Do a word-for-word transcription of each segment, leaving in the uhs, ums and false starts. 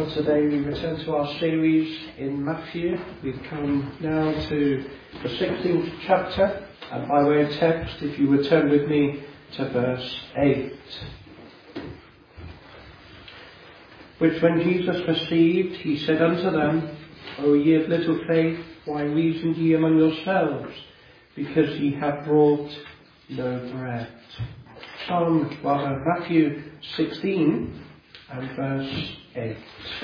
for today. We return to our series in Matthew. We've come now to the sixteenth chapter, and by way of text, if you would turn with me to verse eight. Which when Jesus perceived, he said unto them, O ye of little faith, why reason ye among yourselves, because ye have brought no bread? Psalm, rather, Matthew sixteen and verse eight.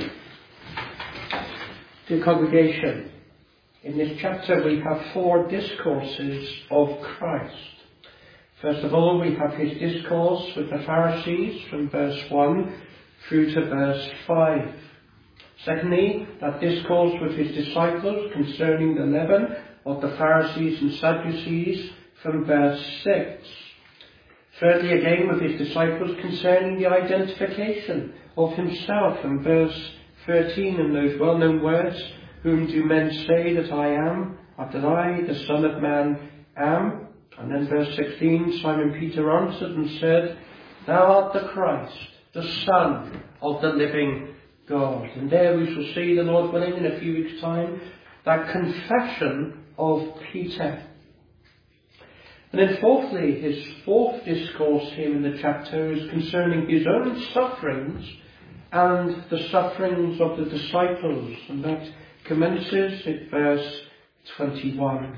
Dear congregation, in this chapter we have four discourses of Christ. First of all, we have his discourse with the Pharisees from verse one through to verse five. Secondly, that discourse with his disciples concerning the leaven of the Pharisees and Sadducees from verse six. Thirdly, again with his disciples concerning the identification of himself in verse thirteen and those well-known words, Whom do men say that I am? That I, the Son of Man, am? And then verse sixteen, Simon Peter answered and said, Thou art the Christ, the Son of the living God. And there we shall see, the Lord willing, in a few weeks' time, that confession of Peter. And then fourthly, his fourth discourse here in the chapter is concerning his own sufferings and the sufferings of the disciples. And that commences at verse twenty-one.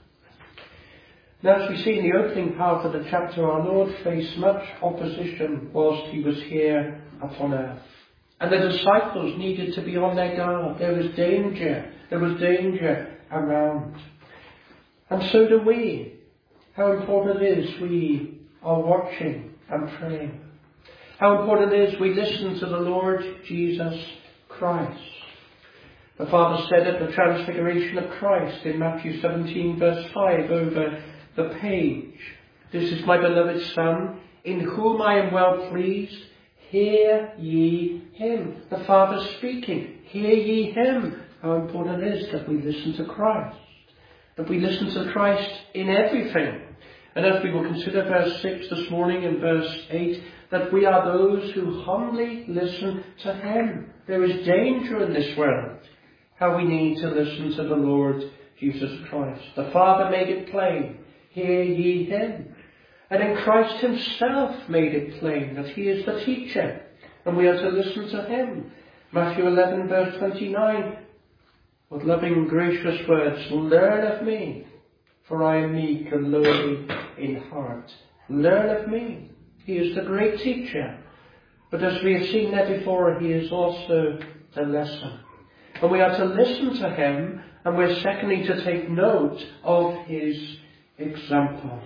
Now, as we see in the opening part of the chapter, our Lord faced much opposition whilst he was here upon earth. And the disciples needed to be on their guard. There was danger. There was danger around. And so do we. How important it is we are watching and praying. How important it is we listen to the Lord Jesus Christ. The Father said at the transfiguration of Christ in Matthew seventeen verse five over the page, This is my beloved Son, in whom I am well pleased. Hear ye him. The Father speaking. Hear ye him. How important it is that we listen to Christ. That we listen to Christ in everything. And as we will consider verse six this morning and verse eight, that we are those who humbly listen to him. There is danger in this world. How we need to listen to the Lord Jesus Christ. The Father made it plain. Hear ye him. And then Christ himself made it plain that he is the teacher. And we are to listen to him. Matthew eleven verse twenty-nine. What loving gracious words. Learn of me. For I am meek and lowly in heart. Learn of me. He is the great teacher. But as we have seen there before, he is also the lesson. And we are to listen to him, and we're secondly to take note of his example.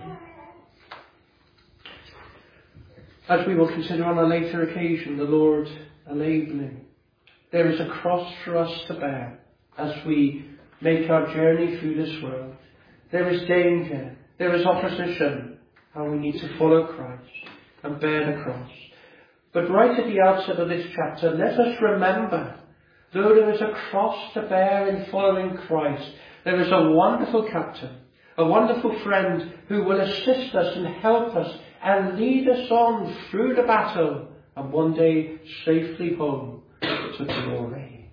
As we will consider on a later occasion, the Lord enabling, there is a cross for us to bear as we make our journey through this world. There is danger, there is opposition, how we need to follow Christ and bear the cross. But right at the outset of this chapter, let us remember, though there is a cross to bear in following Christ, there is a wonderful captain, a wonderful friend who will assist us and help us and lead us on through the battle and one day safely home to glory.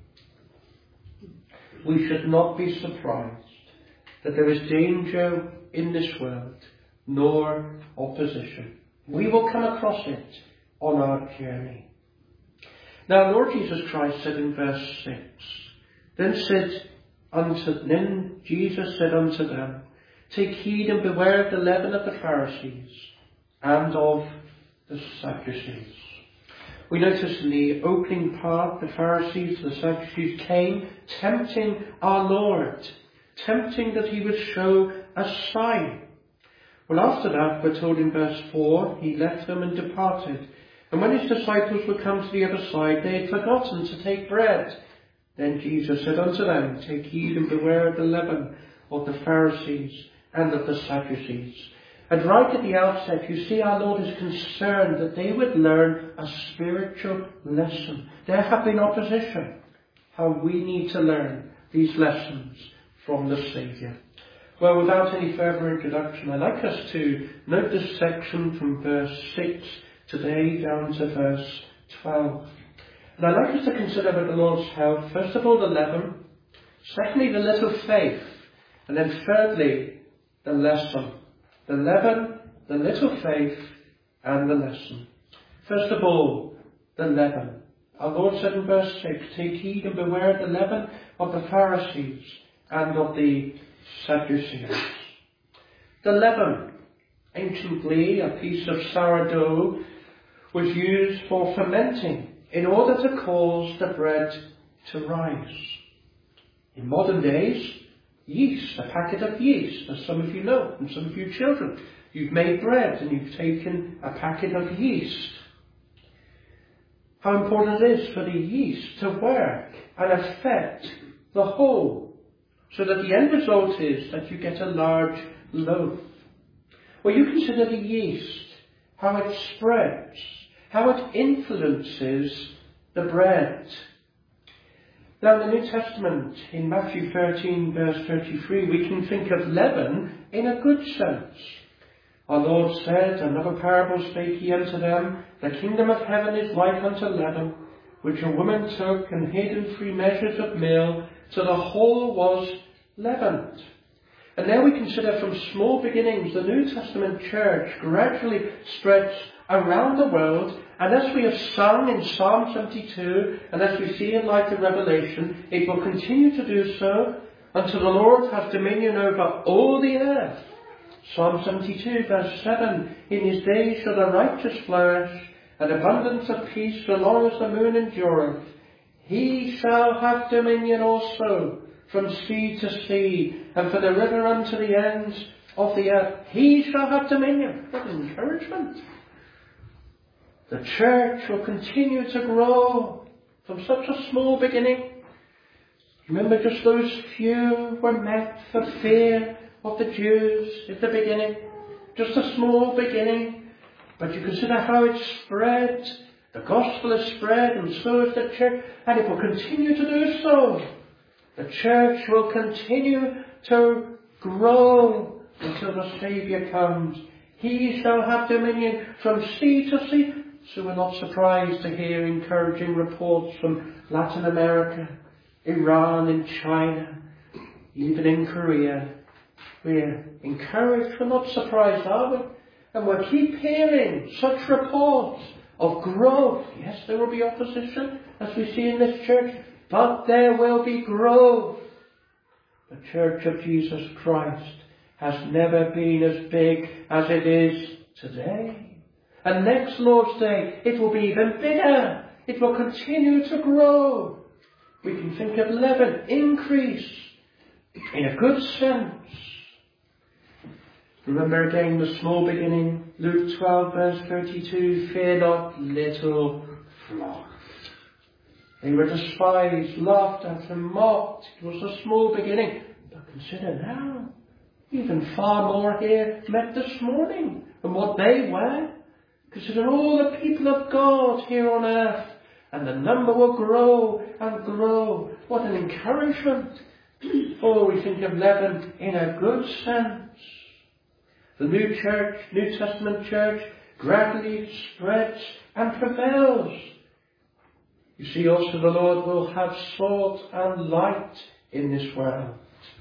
We should not be surprised that there is danger in this world, nor opposition. We will come across it on our journey. Now, Lord Jesus Christ said in verse six, Then said unto then Jesus said unto them, Take heed and beware of the leaven of the Pharisees and of the Sadducees. We notice in the opening part, the Pharisees, the Sadducees came tempting our Lord, tempting that he would show a sign. Well, after that, we're told in verse four, he left them and departed. And when his disciples would come to the other side, they had forgotten to take bread. Then Jesus said unto them, Take heed and beware of the leaven of the Pharisees and of the Sadducees. And right at the outset, you see our Lord is concerned that they would learn a spiritual lesson. There have been opposition. How we need to learn these lessons from the Saviour. Well, without any further introduction, I'd like us to note this section from verse six today down to verse twelve. And I'd like us to consider with the Lord's help, first of all, the leaven, secondly, the little faith, and then thirdly, the lesson. The leaven, the little faith, and the lesson. First of all, the leaven. Our Lord said in verse six, take heed and beware of the leaven of the Pharisees and of the Sadducees. The leaven, anciently a piece of sourdough, was used for fermenting in order to cause the bread to rise. In modern days, yeast, a packet of yeast, as some of you know, and some of you children, you've made bread and you've taken a packet of yeast. How important it is for the yeast to work and affect the whole, so that the end result is that you get a large loaf. Well, you consider the yeast, how it spreads, how it influences the bread. Now in the New Testament, in Matthew thirteen verse thirty-three, we can think of leaven in a good sense. Our Lord said, another parable spake he unto them, the kingdom of heaven is like unto leaven, which a woman took and hid in three measures of meal, till the whole was leavened. And now we consider from small beginnings, the New Testament church gradually spreads around the world, and as we have sung in Psalm seventy-two, and as we see in light of Revelation, it will continue to do so until the Lord has dominion over all the earth. Psalm seventy-two verse seven, in his days shall the righteous flourish, and abundance of peace so long as the moon endureth. He shall have dominion also from sea to sea, and for the river unto the ends of the earth. He shall have dominion. What an encouragement. The church will continue to grow from such a small beginning. Remember, just those few were met for fear of the Jews at the beginning. Just a small beginning. But you consider how it spread. The gospel is spread, and so is the church, and it will continue to do so. The church will continue to grow until the Saviour comes. He shall have dominion from sea to sea. So we're not surprised to hear encouraging reports from Latin America, Iran and China, even in Korea. We're encouraged, we're not surprised, are we? And we'll keep hearing such reports of growth. Yes, there will be opposition, as we see in this church, but there will be growth. The Church of Jesus Christ has never been as big as it is today. And next Lord's Day, it will be even bigger. It will continue to grow. We can think of leaven, increase, in a good sense. Remember again the small beginning, Luke twelve verse thirty-two, fear not, little flock. They were despised, laughed at and mocked. It was a small beginning. But consider now, even far more here met this morning than what they were. Consider all the people of God here on earth, and the number will grow and grow. What an encouragement. Oh, we think of leaven in a good sense. The new church, New Testament church, gradually spreads and prevails. You see also the Lord will have salt and light in this world.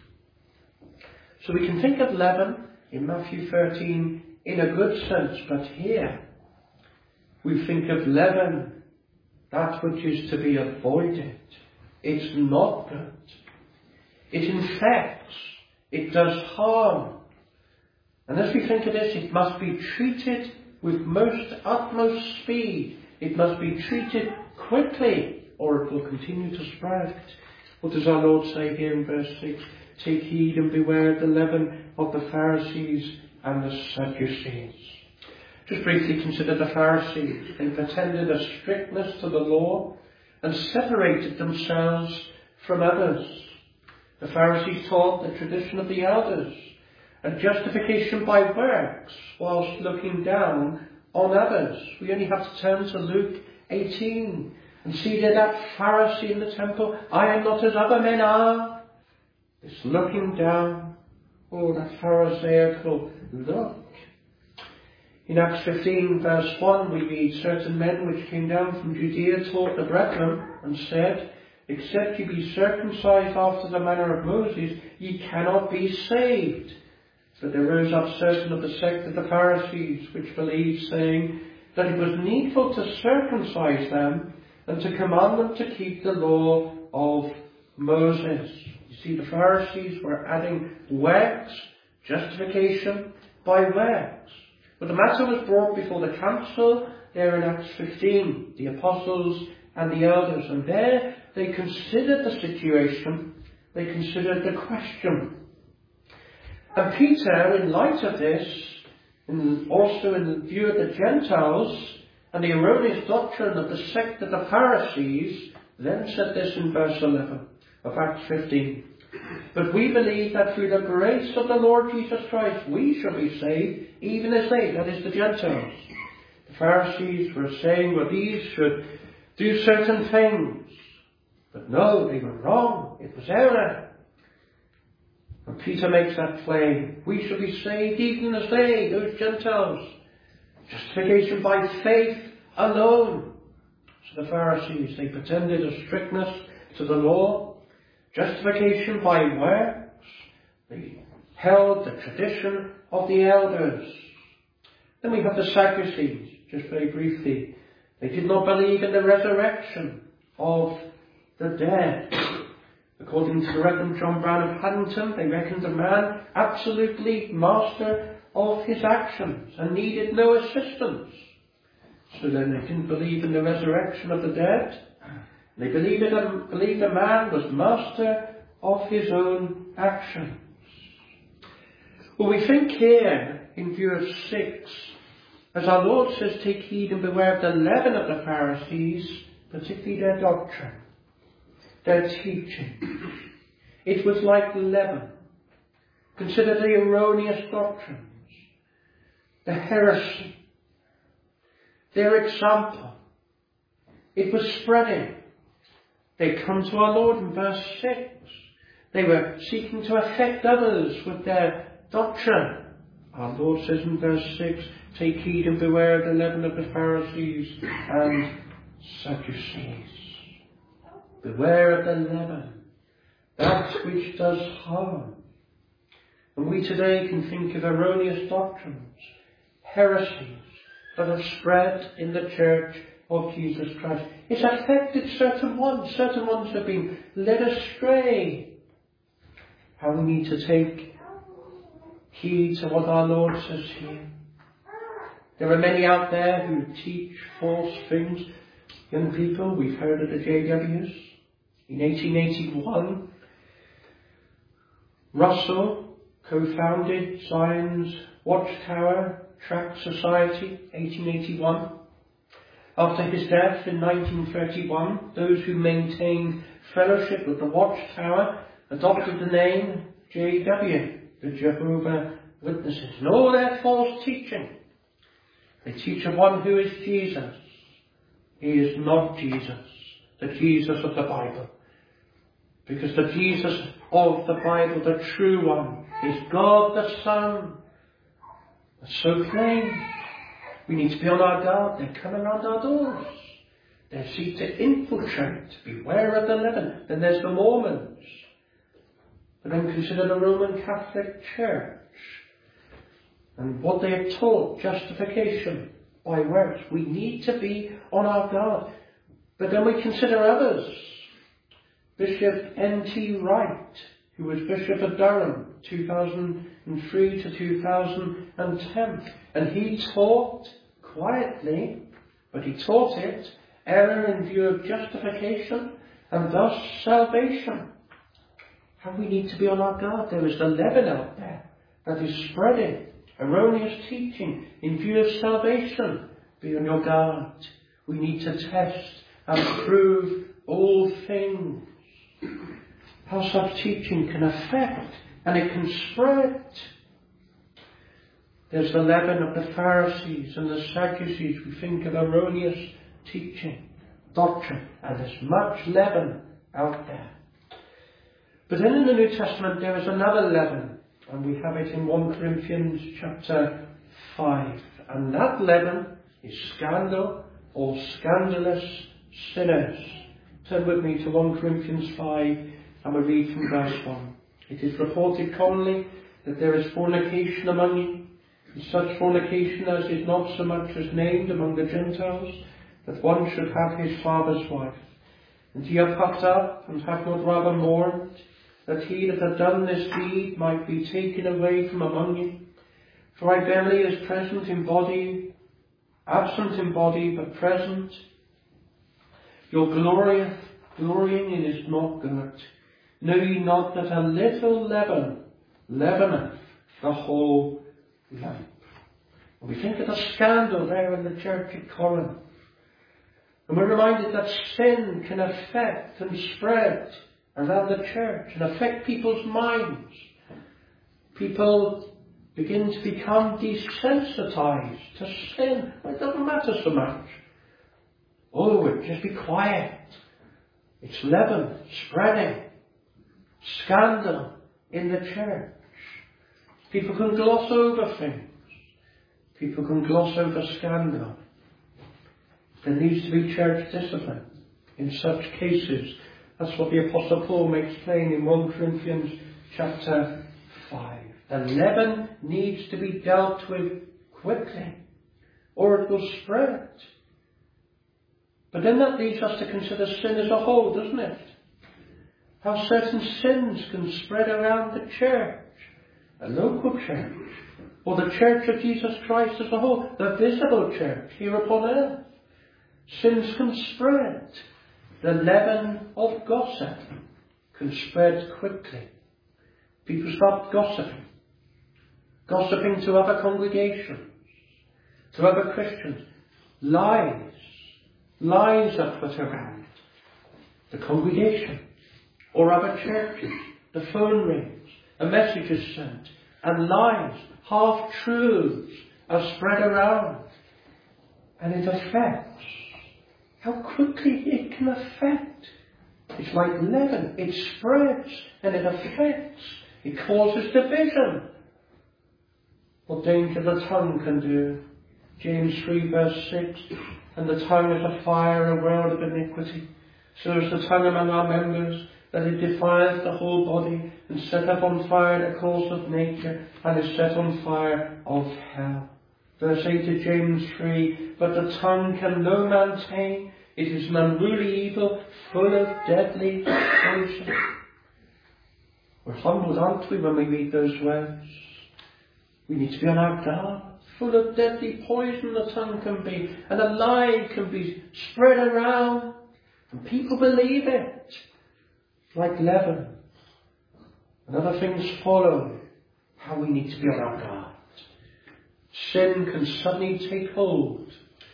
So we can think of leaven in Matthew thirteen in a good sense, but here we think of leaven, that which is to be avoided. It's not good. It infects. It does harm. And as we think of this, it must be treated with most utmost speed. It must be treated quickly, or it will continue to spread. What does our Lord say here in verse six? Take heed and beware of the leaven of the Pharisees and the Sadducees. Just briefly consider the Pharisees. They pretended a strictness to the law and separated themselves from others. The Pharisees taught the tradition of the elders and justification by works whilst looking down on others. We only have to turn to Luke eighteen and see there that Pharisee in the temple. I am not as other men are. This looking down. Oh, that Pharisaical look. In Acts fifteen verse one we read, certain men which came down from Judea taught the brethren and said, except ye be circumcised after the manner of Moses, ye cannot be saved. But there rose up certain of the sect of the Pharisees which believed, saying that it was needful to circumcise them and to command them to keep the law of Moses. You see, the Pharisees were adding works, justification by works. But the matter was brought before the council there in Acts fifteen, the apostles and the elders, and there they considered the situation, they considered the question. And Peter, in light of this, and also in view of the Gentiles and the erroneous doctrine of the sect of the Pharisees, then said this in verse eleven of Acts fifteen. But we believe that through the grace of the Lord Jesus Christ we shall be saved, even as they, that is the Gentiles. The Pharisees were saying, well, these should do certain things. But no, they were wrong. It was error. And Peter makes that claim. We shall be saved even as they, those Gentiles. Justification by faith alone. So the Pharisees, they pretended a strictness to the law. Justification by works. They held the tradition of the elders. Then we have the Sadducees, just very briefly. They did not believe in the resurrection of the dead. According to the Reverend John Brown of Paddington, they reckoned a man absolutely master of his actions and needed no assistance. So then they didn't believe in the resurrection of the dead. They believed a, believed a man was master of his own actions. Well, we think here, in view of six, as our Lord says, take heed and beware of the leaven of the Pharisees, particularly their doctrine, their teaching. It was like leaven. Consider the erroneous doctrines, the heresy, their example. It was spreading. They come to our Lord in verse six. They were seeking to affect others with their doctrine. Our Lord says in verse six, take heed and beware of the leaven of the Pharisees and Sadducees. Beware of the leaven, that which does harm. And we today can think of erroneous doctrines, heresies that have spread in the church of Jesus Christ. It's affected certain ones. Certain ones have been led astray. How we need to take heed to what our Lord says here. There are many out there who teach false things. Young people, we've heard of the J Ws. In eighteen eighty-one, Russell co-founded Zion's Watchtower Tract Society, eighteen eighty-one. After his death in nineteen thirty-one, those who maintained fellowship with the Watchtower adopted the name J W, the Jehovah's Witnesses, and all their false teaching. They teach of one who is Jesus. He is not Jesus, the Jesus of the Bible. Because the Jesus of the Bible, the true one, is God the Son. It's so plain. We need to be on our guard. They come around our doors. They seek to infiltrate. Beware of the leaven. Then there's the Mormons. But then consider the Roman Catholic Church and what they have taught, justification by works. We need to be on our guard. But then we consider others. Bishop N T Wright, who was Bishop of Durham, two thousand three to two thousand ten. And he taught quietly, but he taught it, error in view of justification and thus salvation. How we need to be on our guard. There is the leaven out there that is spreading erroneous teaching in view of salvation. Be on your guard. We need to test and prove all things. How such teaching can affect and it can spread. There's the leaven of the Pharisees and the Sadducees. We think of erroneous teaching, doctrine, and there's much leaven out there. But then in the New Testament there is another leaven, and we have it in First Corinthians chapter five And that leaven is scandal or scandalous sinners. Turn with me to First Corinthians five and we read from verse one. It is reported commonly that there is fornication among you, and such fornication as is not so much as named among the Gentiles, that one should have his father's wife. And ye are puffed up, and have not rather mourned, that he that hath done this deed might be taken away from among you. For I verily is present in body, absent in body, but present. Your glorieth, glorying it is not good. Know ye not that a little leaven leaveneth the whole lump? And we think of the scandal there in the church at Corinth. And we're reminded that sin can affect and spread around the church and affect people's minds. People begin to become desensitized to sin. It doesn't matter so much. Oh, just be quiet. It's leaven spreading. Scandal in the church. People can gloss over things. People can gloss over scandal. There needs to be church discipline in such cases. That's what the Apostle Paul makes plain in First Corinthians chapter five. The leaven needs to be dealt with quickly, or it will spread. But then that leads us to consider sin as a whole, doesn't it? How certain sins can spread around the church, a local church, or the church of Jesus Christ as a whole, the visible church here upon earth. Sins can spread. The leaven of gossip can spread quickly. People start gossiping. Gossiping to other congregations, to other Christians. Lies. Lies are put around the congregation or other churches. The phone rings, a message is sent, and lies, half-truths are spread around. And it affects. How quickly it can affect. It's like leaven. It spreads and it affects. It causes division. What danger the tongue can do. James three verse six. And the tongue is a fire, a world of iniquity. So is the tongue among our members, that it defileth the whole body, and setteth on fire the course of nature, and is set on fire of hell. Verse eight of James three, but the tongue can no man tame. It is an unruly evil, full of deadly poison. We're humbled, aren't we, when we read those words? We need to be on our guard. Full of deadly poison the tongue can be, and a lie can be spread around, and people believe it. Like leaven. And other things follow how we need to be on our guard. Sin can suddenly take hold.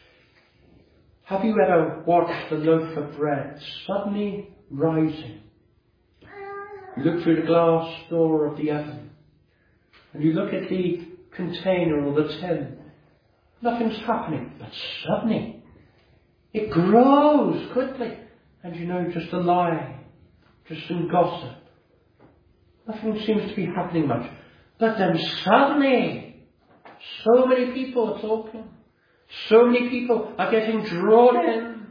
Have you ever watched a loaf of bread suddenly rising? You look through the glass door of the oven and you look at the container or the tin. Nothing's happening, but suddenly it grows quickly. And you know, just a lie, just some gossip. Nothing seems to be happening much. But then suddenly, so many people are talking. So many people are getting drawn in.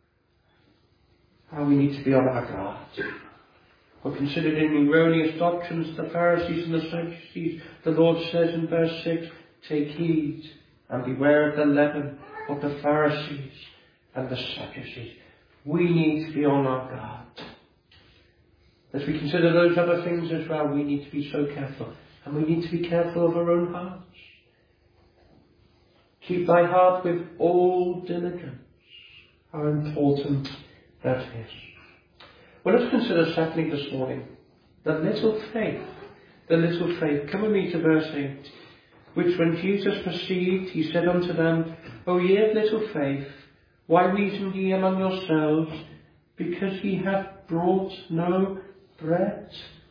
How we need to be on our guard. For considering erroneous doctrines of the Pharisees and the Sadducees, the Lord says in verse six, take heed and beware of the leaven of the Pharisees and the Sadducees. We need to be on our guard. As we consider those other things as well, we need to be so careful. And we need to be careful of our own hearts. Keep thy heart with all diligence. How important that is. Well, let's consider secondly this morning the little faith. The little faith. Come with me to verse eight. Which when Jesus perceived, he said unto them, O ye of little faith, why reason ye among yourselves, because ye have brought no bread?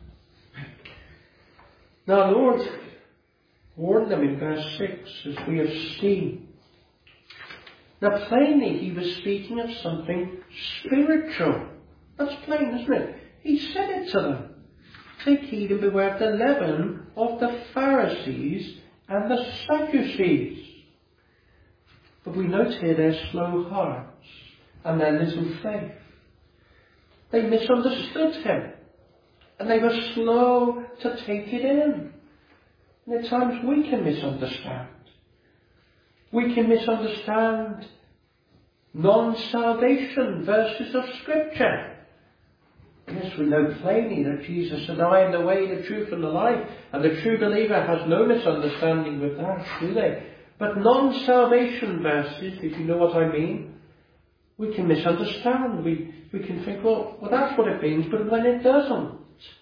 Now the Lord warned them in verse six, as we have seen. Now plainly he was speaking of something spiritual. That's plain, isn't it? He said it to them. Take heed and beware of the leaven of the Pharisees and the Sadducees. But we note here their slow hearts and their little faith. They misunderstood him, and they were slow to take it in. And at times we can misunderstand. We can misunderstand non-salvation verses of Scripture. Yes, we know plainly that Jesus said, I am the way, the truth and the life. And the true believer has no misunderstanding with that, do they? But non-salvation verses, if you know what I mean, we can misunderstand. We, we can think, well, well, that's what it means, but when it doesn't,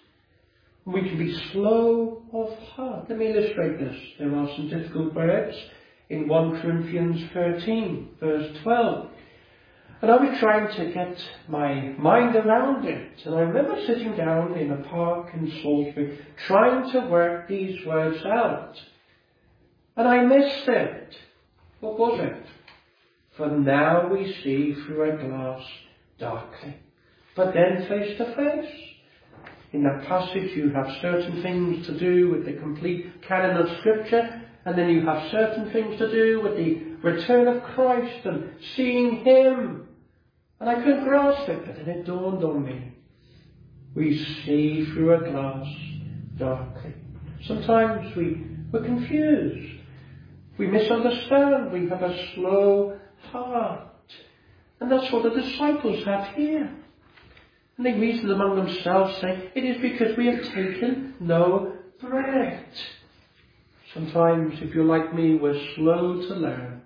we can be slow of heart. Let me illustrate this. There are some difficult words in First Corinthians thirteen, verse twelve. And I was trying to get my mind around it. And I remember sitting down in a park in Salisbury, trying to work these words out. And I missed it. What was it? For now we see through a glass darkly, but then face to face. In that passage you have certain things to do with the complete canon of Scripture, and then you have certain things to do with the return of Christ and seeing Him. And I couldn't grasp it, but then it dawned on me. We see through a glass darkly. Sometimes we, we're confused. We misunderstand. We have a slow heart. And that's what the disciples have here. And they reason among themselves, saying, it is because we have taken no bread. Sometimes, if you're like me, we're slow to learn.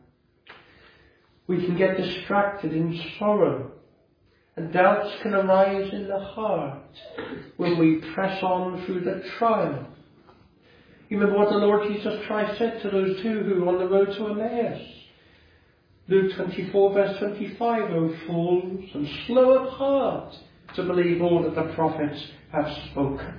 We can get distracted in sorrow, and doubts can arise in the heart when we press on through the trial. You remember what the Lord Jesus Christ said to those two who were on the road to Emmaus? Luke twenty-four, verse twenty-five, O fools, and slow of heart to believe all that the prophets have spoken.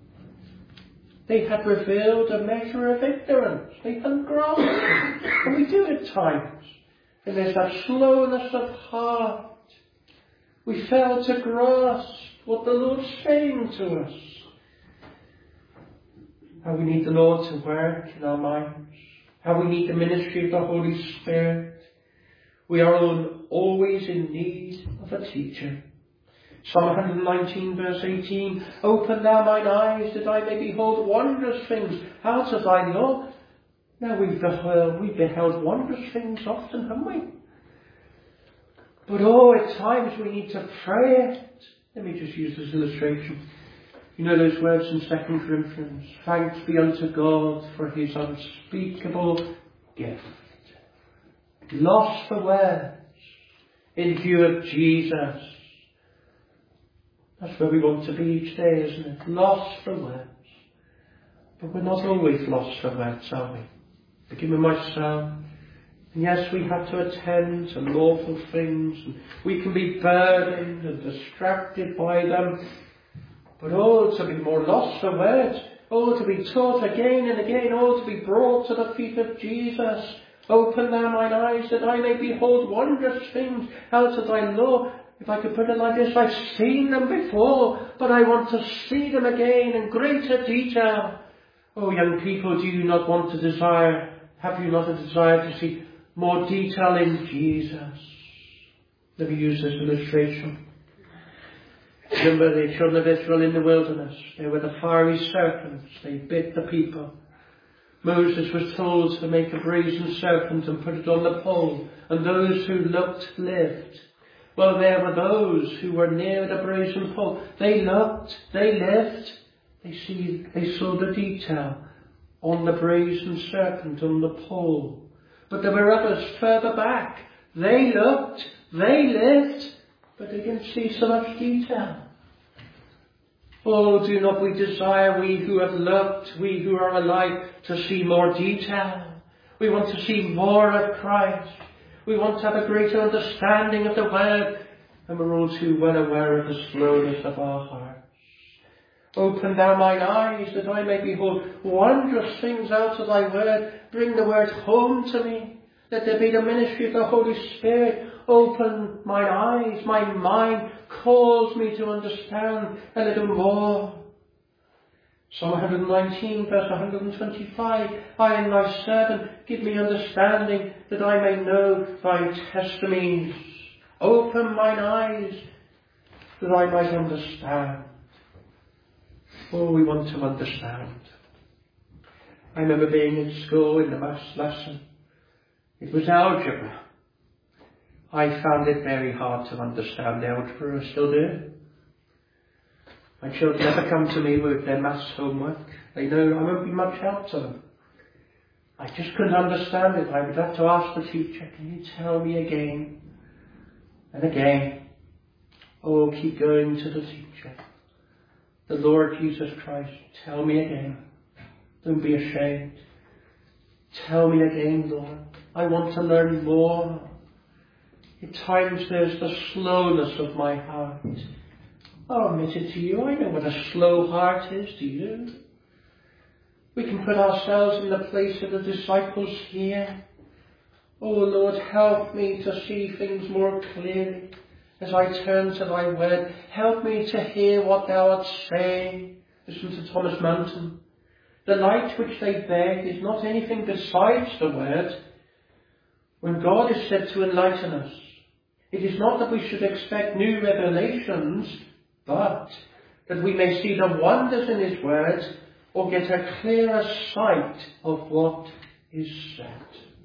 They had revealed a measure of ignorance. They hadn't grasped it. And we do at times. And there's that slowness of heart. We fail to grasp what the Lord's saying to us. How we need the Lord to work in our minds. How we need the ministry of the Holy Spirit. We are always in need of a teacher. Psalm one nineteen, verse eighteen, open thou mine eyes that I may behold wondrous things out of thy law. Now we've beheld, we've beheld wondrous things often, haven't we? But oh, at times we need to pray it. Let me just use this illustration. You know those words in Second Corinthians, thanks be unto God for his unspeakable gift. Lost for words in view of Jesus. That's where we want to be each day, isn't it? Lost for words. But we're not always lost for words, are we? Forgive myself. And yes, we have to attend to lawful things. And we can be burdened and distracted by them. But oh, to be more lost for words. Oh, to be taught again and again. Oh, to be brought to the feet of Jesus. Open thou mine eyes that I may behold wondrous things out of thy law. If I could put it like this, I've seen them before, but I want to see them again in greater detail. Oh, young people, do you not want to desire, have you not a desire to see more detail in Jesus? Let me use this illustration. Remember the children of Israel in the wilderness. They were the fiery serpents. They bit the people. Moses was told to make a brazen serpent and put it on the pole, and those who looked lived. Well, there were those who were near the brazen pole. They looked, they lived, they see, they saw the detail on the brazen serpent on the pole. But there were others further back. They looked, they lived, but they didn't see so much detail. Oh, do not we desire, we who have looked, we who are alive, to see more detail. We want to see more of Christ. We want to have a greater understanding of the Word, and we're all too well aware of the slowness of our hearts. Open thou mine eyes that I may behold wondrous things out of thy Word. Bring the Word home to me. Let there be the ministry of the Holy Spirit. Open mine eyes, my mind, cause me to understand a little more. Psalm one nineteen, verse one twenty-five, I am thy servant, give me understanding, that I may know thy testimonies. Open mine eyes, that I might understand. Oh, we want to understand. I remember being in school in the maths lesson. It was algebra. I found it very hard to understand algebra. I still do. My children never come to me with their maths homework. They know I won't be much help to them. I just couldn't understand it. I would have to ask the teacher, can you tell me again? And again. Oh, keep going to the teacher. The Lord Jesus Christ, tell me again. Don't be ashamed. Tell me again, Lord. I want to learn more. At times there's the slowness of my heart. I'll admit it to you, I know what a slow heart is, do you? We can put ourselves in the place of the disciples here. Oh Lord, help me to see things more clearly as I turn to thy word. Help me to hear what thou art saying. Listen to Thomas Manton. The light which they beg is not anything besides the word. When God is said to enlighten us, it is not that we should expect new revelations, but that we may see the wonders in his word or get a clearer sight of what is said.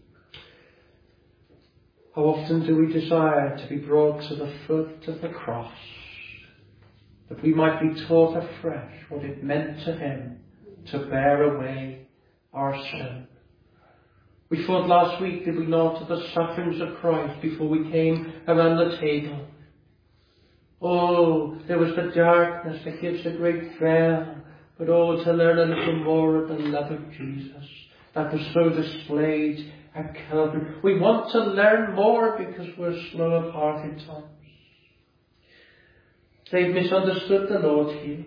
How often do we desire to be brought to the foot of the cross, that we might be taught afresh what it meant to him to bear away our sin. We thought last week, did we not, of the sufferings of Christ before we came around the table. Oh, there was the darkness that gives a great veil, but oh, to learn a little more of the love of Jesus that was so displayed at Calvary. We want to learn more because we're slow of heart at times. They've misunderstood the Lord here.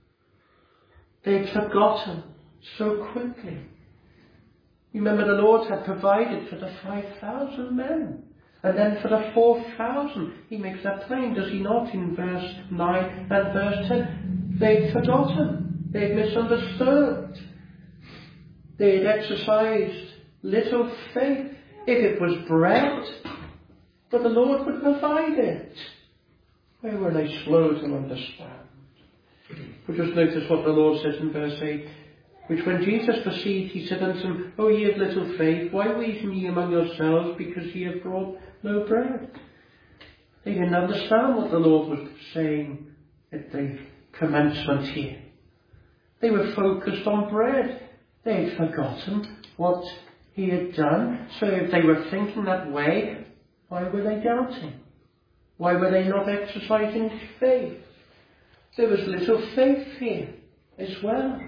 They've forgotten so quickly. Remember, the Lord had provided for the five thousand men. And then for the four thousand, he makes that plain, does he not, in verse nine and verse ten? They'd forgotten. They'd misunderstood. They'd exercised little faith. If it was bread, but the Lord would provide it. Where were they slow to understand? But just notice what the Lord says in verse eight. Which when Jesus perceived, he said unto them, O ye of little faith, why reason ye among yourselves, because ye have brought no bread? They didn't understand what the Lord was saying at the commencement here. They were focused on bread. They had forgotten what he had done. So if they were thinking that way, why were they doubting? Why were they not exercising faith? There was little faith here as well.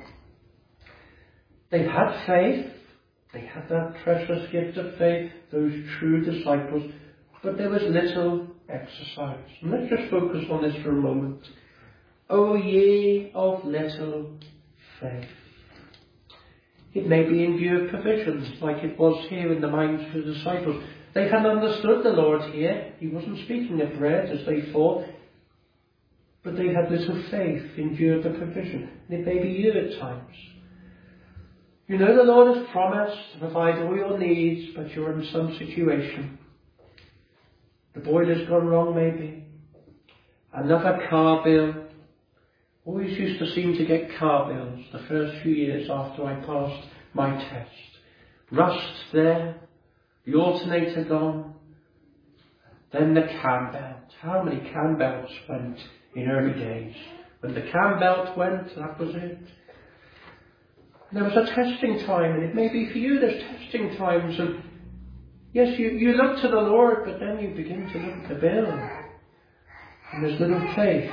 They had faith. They had that precious gift of faith, those true disciples. But there was little exercise. And let's just focus on this for a moment. O ye of little faith. It may be in view of provisions, like it was here in the minds of the disciples. They hadn't understood the Lord here. He wasn't speaking of bread as they thought. But they had little faith in view of the provision. And it may be you at times. You know the Lord has promised to provide all your needs, but you're in some situation. The boiler's gone wrong maybe. Another car bill. Always used to seem to get car bills the first few years after I passed my test. Rust there, the alternator gone, then the cam belt. How many cam belts went in early days? When the cam belt went, that was it. There was a testing time, and it may be for you there's testing times, and yes, you, you look to the Lord, but then you begin to look at the bill, and there's little faith.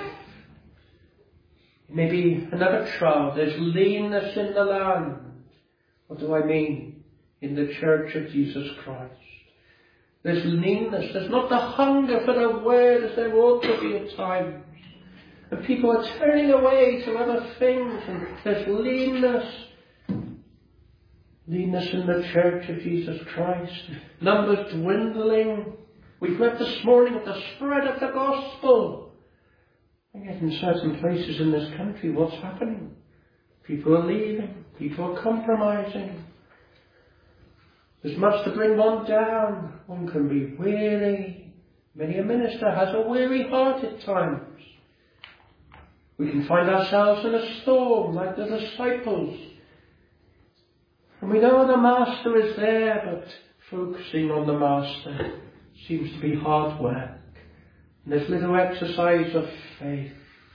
Maybe another trial, there's leanness in the land. What do I mean? In the church of Jesus Christ. There's leanness, there's not the hunger for the word as there ought to be at times. And people are turning away to other things, and there's leanness. Leanness in the church of Jesus Christ. Numbers dwindling. We've read this morning of the spread of the gospel. And yet in certain places in this country, what's happening? People are leaving. People are compromising. There's much to bring one down. One can be weary. Many a minister has a weary heart at times. We can find ourselves in a storm like the disciples. And we know the Master is there, but focusing on the Master seems to be hard work. And there's little exercise of faith.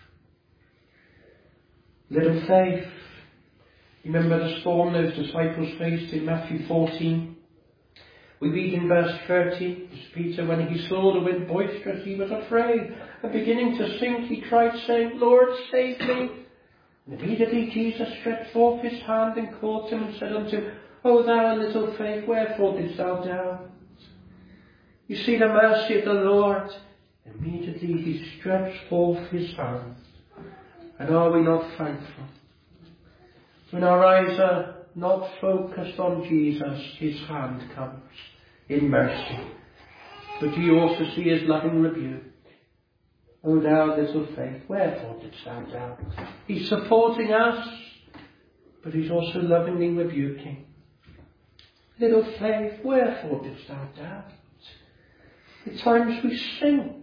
Little faith. You remember the storm those disciples faced in Matthew fourteen? We read in verse thirty, as Peter, when he saw the wind boisterous, he was afraid, and beginning to sink, he cried, saying, Lord, save me. And immediately Jesus stretched forth his hand and caught him and said unto him, O thou little faith, wherefore didst thou doubt? You see the mercy of the Lord. Immediately he stretched forth his hand. And are we not thankful? When our eyes are not focused on Jesus, his hand comes in mercy. But do you also see his loving rebuke? O thou little faith, wherefore didst thou doubt? He's supporting us, but he's also lovingly rebuking. Little faith, wherefore didst thou doubt? At times we sink.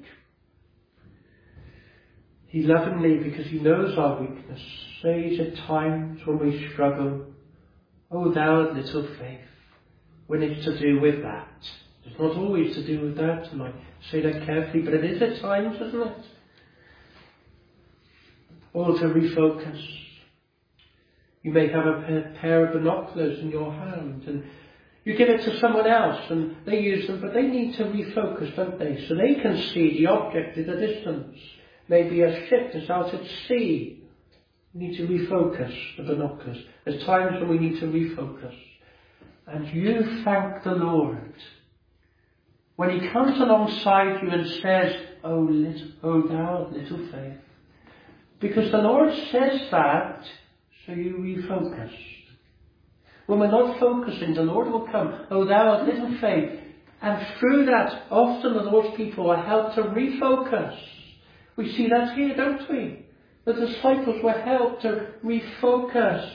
He lovingly, because he knows our weakness, says at times when we struggle, O thou little faith, when it's to do with that. It's not always to do with that, and I say that carefully, but it is at times, isn't it? Or to refocus. You may have a pair of binoculars in your hand, and you give it to someone else, and they use them, but they need to refocus, don't they? So they can see the object at a distance. Maybe a ship that's out at sea. We need to refocus the binoculars. There's times when we need to refocus. And you thank the Lord when he comes alongside you and says, Oh, little, oh thou little faith. Because the Lord says that, so you refocus. When we're not focusing, the Lord will come, Oh thou little faith. And through that, often the Lord's people are helped to refocus. We see that here, don't we? The disciples were helped to refocus.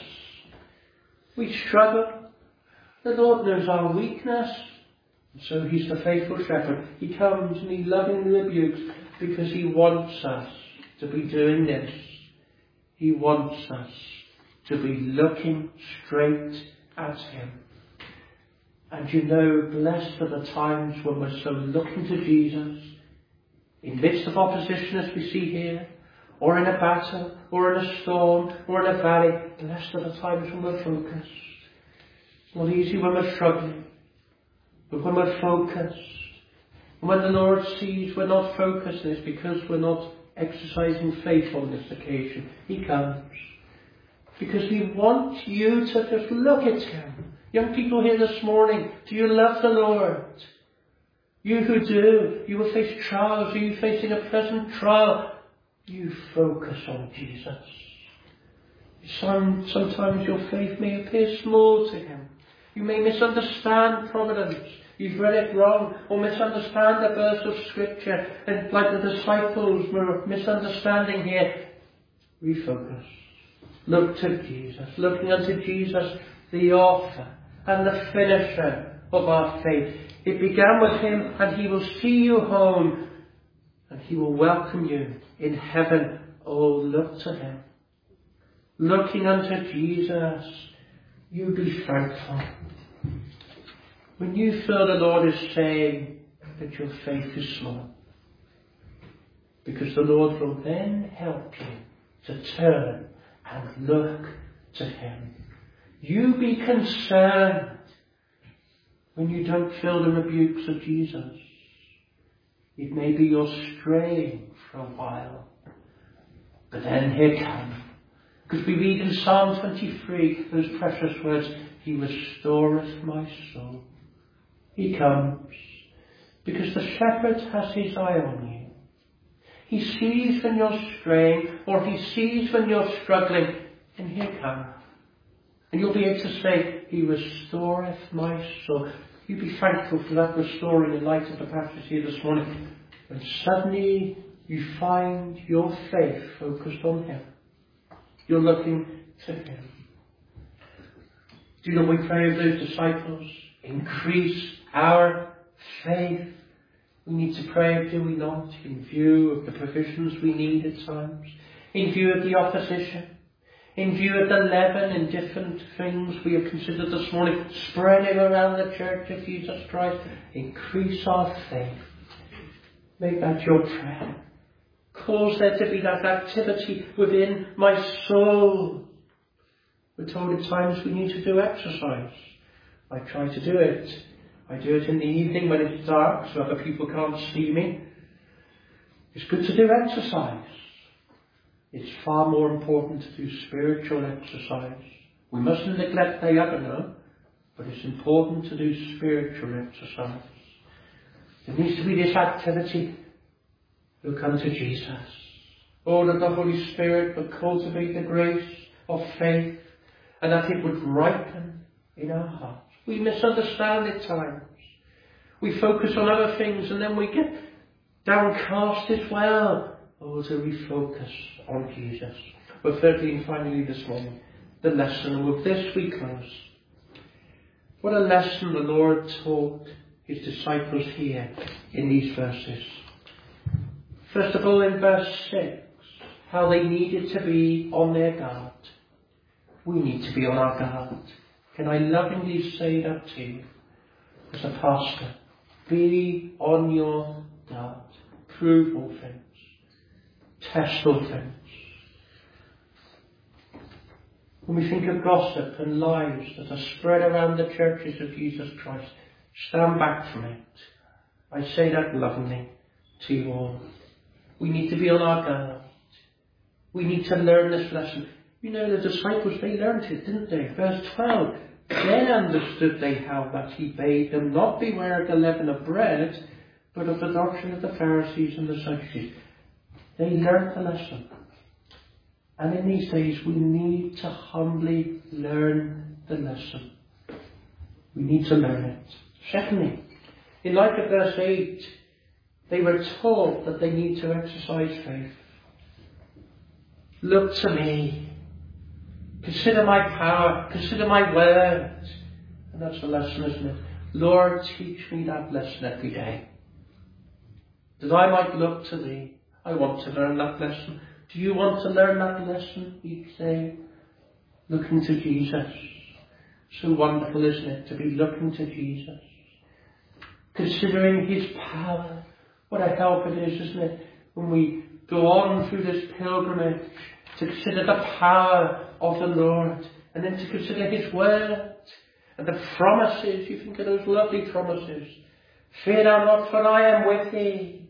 We struggle. The Lord knows our weakness. And so he's the faithful shepherd. He comes and he lovingly rebukes because he wants us to be doing this. He wants us to be looking straight at him. And you know, blessed are the times when we're so looking to Jesus, in midst of opposition as we see here, or in a battle, or in a storm, or in a valley. Blessed are the times when we're focused. It's not easy when we're struggling, but when we're focused. And when the Lord sees we're not focused, it's because we're not exercising faith on this occasion. He comes. Because he wants you to just look at him. Young people here this morning, do you love the Lord? You who do, you will face trials. Are you facing a present trial? You focus on Jesus. Some, sometimes your faith may appear small to him. You may misunderstand providence. You've read it wrong, or misunderstand a verse of scripture. And like the disciples were misunderstanding here, refocus. Look to Jesus. Looking unto Jesus, the author and the finisher of our faith. It began with him, and he will see you home, and he will welcome you in heaven. Oh, look to him. Looking unto Jesus, you be thankful. When you feel the Lord is saying that your faith is small, because the Lord will then help you to turn and look to him. You be concerned when you don't feel the rebukes of Jesus. It may be you're straying for a while, but then here come. Because we read in Psalm twenty-three, those precious words, he restoreth my soul. He comes because the shepherd has his eye on you. He sees when you're straying, or he sees when you're struggling, and here come. And you'll be able to say, he restoreth my soul. You be thankful for that restoring in light of the passage here this morning. And suddenly you find your faith focused on him. You're looking to him. Do you know we pray of those disciples? Increase our faith. We need to pray, do we not, in view of the provisions we need at times, in view of the opposition, in view of the leaven and different things we have considered this morning, spreading around the Church of Jesus Christ. Increase our faith. Make that your prayer. Cause there to be that activity within my soul. We're told at times we need to do exercise. I try to do it. I do it in the evening when it's dark so other people can't see me. It's good to do exercise. It's far more important to do spiritual exercise. We mustn't neglect the other, no, but it's important to do spiritual exercise. There needs to be this activity. We'll come to Jesus. Oh, that the Holy Spirit would cultivate the grace of faith and that it would ripen in our hearts. We misunderstand at times. We focus on other things and then we get downcast as well. Oh, to refocus on Jesus. But thirdly and finally this morning, the lesson. And with this we close. What a lesson the Lord taught his disciples here in these verses. First of all, in verse six, how they needed to be on their guard. We need to be on our guard. Can I lovingly say that to you as a pastor? Be on your guard. Prove all things. Test all things. When we think of gossip and lies that are spread around the churches of Jesus Christ, stand back from it. I say that lovingly to you all. We need to be on our guard. We need to learn this lesson. You know, the disciples, they learned it, didn't they? Verse twelve. Then understood they how that he bade them not beware of the leaven of bread, but of the doctrine of the Pharisees and the Sadducees. They learned the lesson. And in these days we need to humbly learn the lesson. We need to learn it. Secondly, in light of verse eight, they were taught that they need to exercise faith. Look to me. Consider my power. Consider my words. And that's the lesson, isn't it? Lord, teach me that lesson every day. That I might look to thee. I want to learn that lesson. Do you want to learn that lesson each day? Looking to Jesus. So wonderful, isn't it, to be looking to Jesus. Considering his power. What a help it is, isn't it, when we go on through this pilgrimage to consider the power of the Lord and then to consider his word and the promises. You think of those lovely promises. Fear thou not, for I am with thee.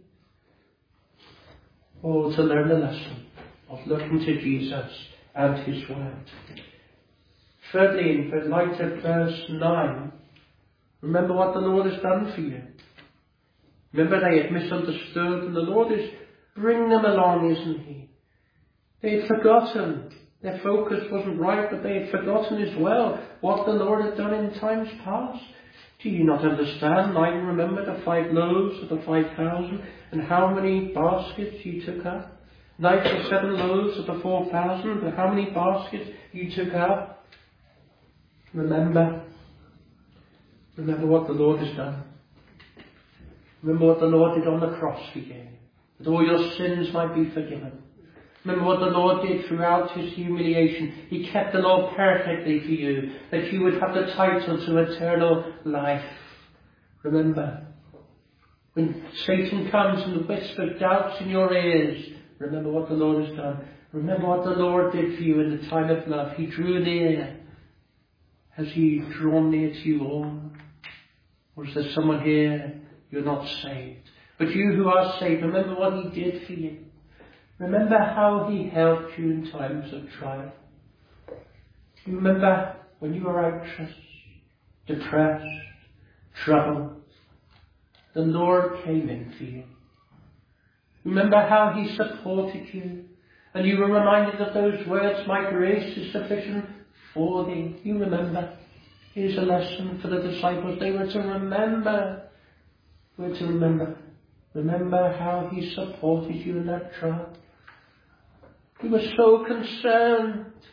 Oh, to learn the lesson of looking to Jesus and his word. Thirdly, in the light of verse nine, remember what the Lord has done for you. Remember they had misunderstood, and the Lord is bringing them along, isn't he? They had forgotten. Their focus wasn't right, but they had forgotten as well what the Lord had done in times past. Do you not understand? I remember the five loaves of the five thousand, and how many baskets you took up? Ninety-seven loaves of the four thousand, and how many baskets you took up? Remember. Remember what the Lord has done. Remember what the Lord did on the cross for you, that all your sins might be forgiven. Remember what the Lord did throughout his humiliation. He kept the law perfectly for you, that you would have the title to eternal life. Remember, when Satan comes and whispers doubts in your ears, remember what the Lord has done. Remember what the Lord did for you in the time of love. He drew near. Has he drawn near to you all? Or is there someone here, you're not saved? But you who are saved, remember what he did for you. Remember how he helped you in times of trial. You remember when you were anxious, depressed, troubled, the Lord came in for you. Remember how he supported you, and you were reminded of those words, my grace is sufficient for thee. You remember. Here's a lesson for the disciples. They were to remember. They were to remember. Remember how he supported you in that trial. He was so concerned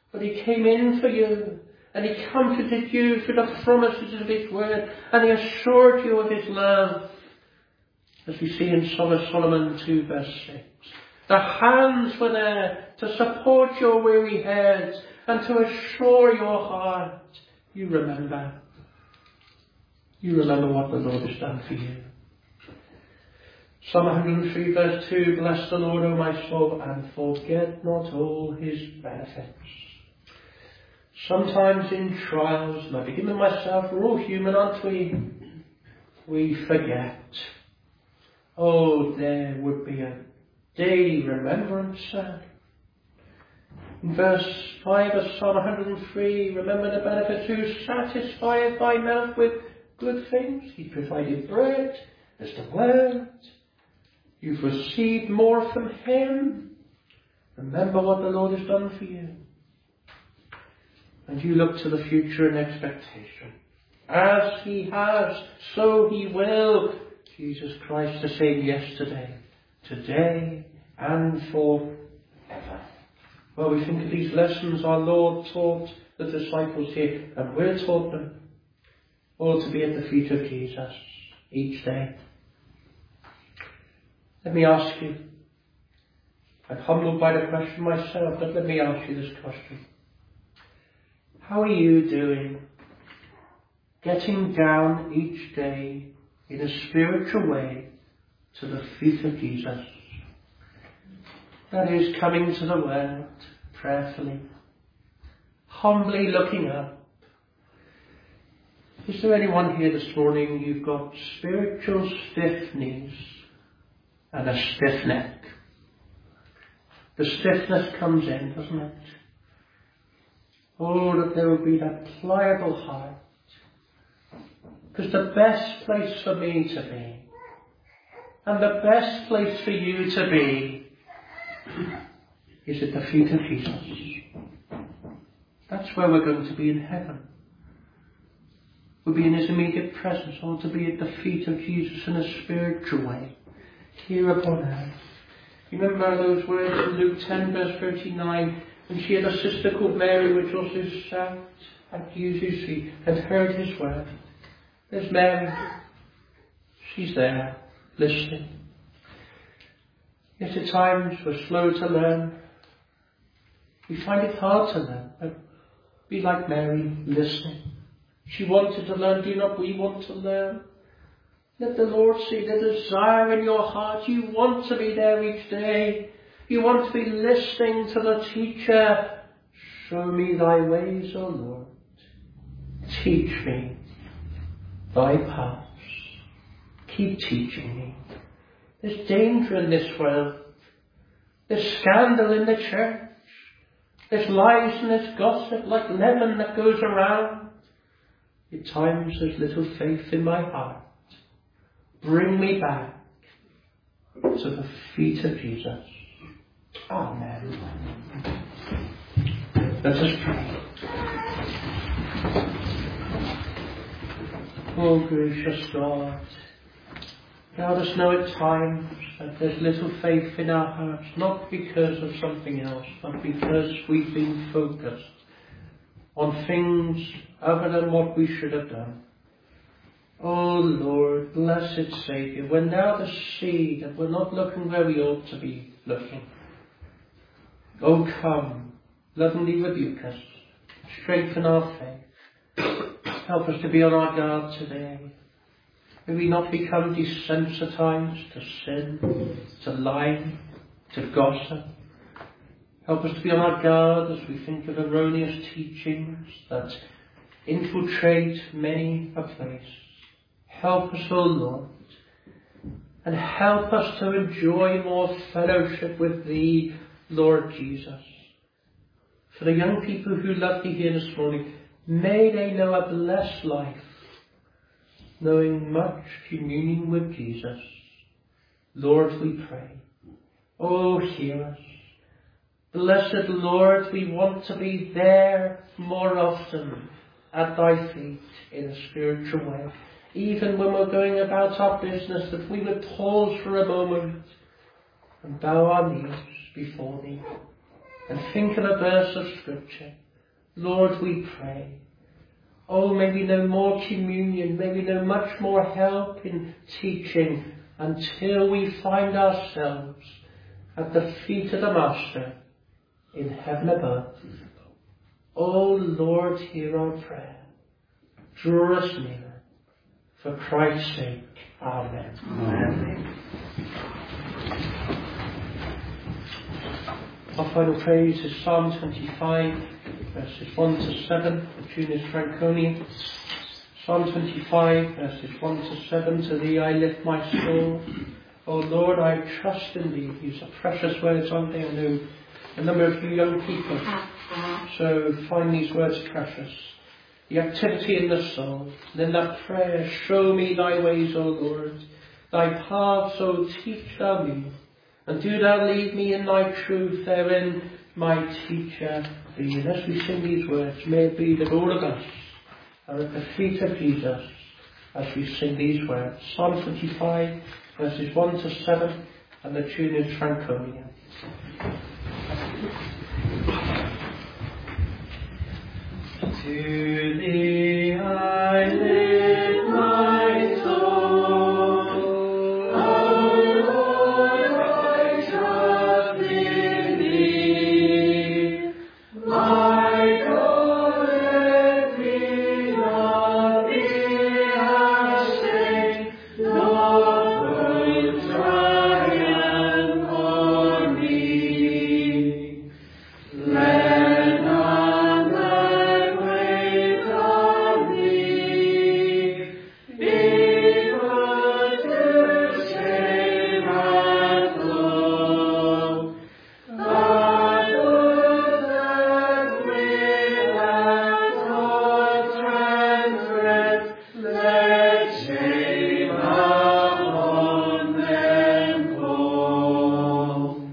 But he came in for you, and he comforted you through the promises of his word, and he assured you of his love, as we see in Song of Solomon two verse six. The hands were there to support your weary heads and to assure your heart. You remember. You remember what the Lord has done for you. Psalm one hundred three verse two, bless the Lord, O my soul, and forget not all his benefits. Sometimes in trials, and I begin with myself, we're all human, aren't we? We forget. Oh, there would be a daily remembrance said. In verse five of Psalm one hundred three, remember the benefits, who satisfieth thy mouth with good things. He provided bread, there's the word. You've received more from him. Remember what the Lord has done for you. And you look to the future in expectation. As he has, so he will. Jesus Christ the same yesterday, today, and forever. Well, we think of these lessons our Lord taught the disciples here, and we're taught them all to be at the feet of Jesus each day. Let me ask you, I'm humbled by the question myself, but let me ask you this question. How are you doing getting down each day in a spiritual way to the feet of Jesus? That is, coming to the Word prayerfully, humbly looking up. Is there anyone here this morning, you've got spiritual stiff knees and a stiff neck? The stiffness comes in, doesn't it? Oh, that there will be that pliable heart. Because the best place for me to be, and the best place for you to be, is at the feet of Jesus. That's where we're going to be in heaven. We'll be in his immediate presence, or to be at the feet of Jesus in a spiritual way, here upon earth. You remember those words in Luke ten verse thirty-nine, when she had a sister called Mary, which also sat at Jesus' feet and heard his word. There's Mary. She's there, listening. Yet at times we're slow to learn. We find it hard to learn. But be like Mary, listening. She wanted to learn. Do not we want to learn? Let the Lord see the desire in your heart. You want to be there each day. You want to be listening to the teacher. Show me thy ways, O Lord. Teach me thy paths. Keep teaching me. There's danger in this world. There's scandal in the church. There's lies and there's gossip like leaven that goes around. At times there's little faith in my heart. Bring me back to the feet of Jesus. Amen. Let us pray. Oh, gracious God, God us know at times that there's little faith in our hearts, not because of something else, but because we've been focused on things other than what we should have done. Oh Lord, blessed Saviour, we're now to see that we're not looking where we ought to be looking. Oh come, lovingly rebuke us, strengthen our faith, help us to be on our guard today. May we not become desensitized to sin, to lying, to gossip. Help us to be on our guard as we think of erroneous teachings that infiltrate many a place. Help us, O Lord, and help us to enjoy more fellowship with Thee, Lord Jesus. For the young people who love Thee here this morning, may they know a blessed life, knowing much communion with Jesus. Lord, we pray. Oh, hear us. Blessed Lord, we want to be there more often at Thy feet in a spiritual way. Even when we're going about our business, that we would pause for a moment and bow our knees before Thee and think of a verse of Scripture Lord, we pray. Oh, may we know more communion, may we know much more help in teaching until we find ourselves at the feet of the Master in heaven above. Oh, Lord, hear our prayer. Draw us near. For Christ's sake. Amen. Amen. Our final praise is Psalm twenty-five, verses one to seven. The tune is Franconia. Psalm twenty-five, verses one to seven. To thee I lift my soul. O Lord, I trust in thee. These are precious words, aren't they? I know a number of you young people, so find these words precious. The activity in the soul. And in that prayer, show me thy ways, O Lord. Thy paths, O teach thou me. And do thou lead me in thy truth, therein my teacher be. And as we sing these words, may it be that all of us are at the feet of Jesus as we sing these words. Psalm twenty-five, verses one to seven, and the tune is Franconia. To thee I lift my soul, O Lord, I trust in thee. My God, let me not be ashamed, nor put triumph on me. Let none that wait on thee be put to shame and low. But those that will and not transgress, let shame upon them fall.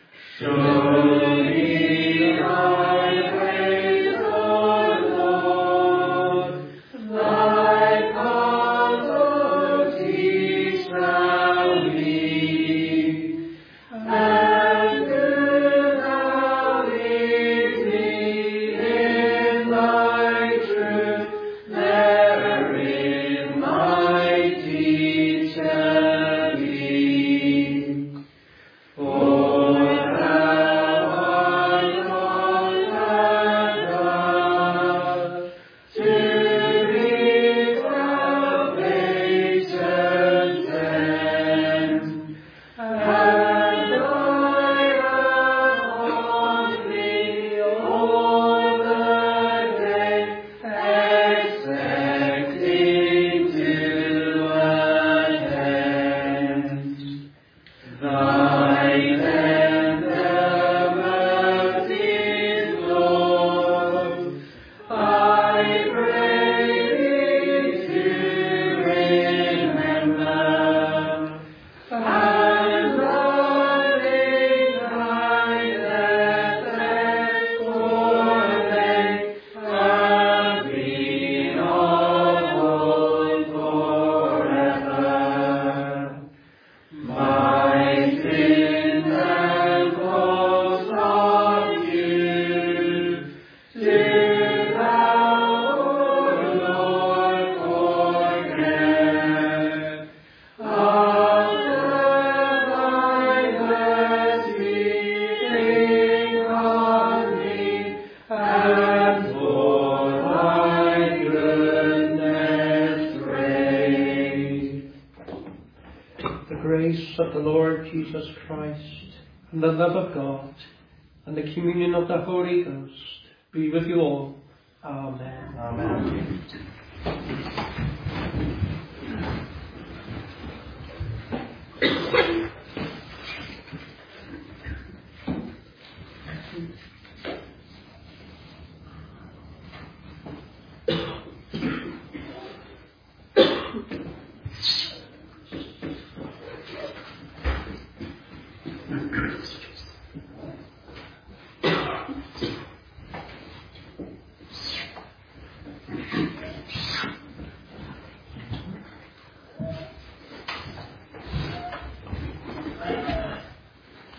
Surely I praise the Lord, thy paths, O teach thou me, and do thou lead me in thy truth, therein my teacher be. For thou art God and God, to thee salvation sends, and I upon thee all the day, expecting to attend. Thy tender mercies, Lord, I pray thee to remember, and loving kindness exhort and be of old forever. My sins and faults of you, do thou, O Lord, forget. After thy mercy, think on me, and for thy goodness pray. The grace of the Lord Jesus Christ, and the love of God, and the communion of the Holy Ghost be with you all. Amen. Amen.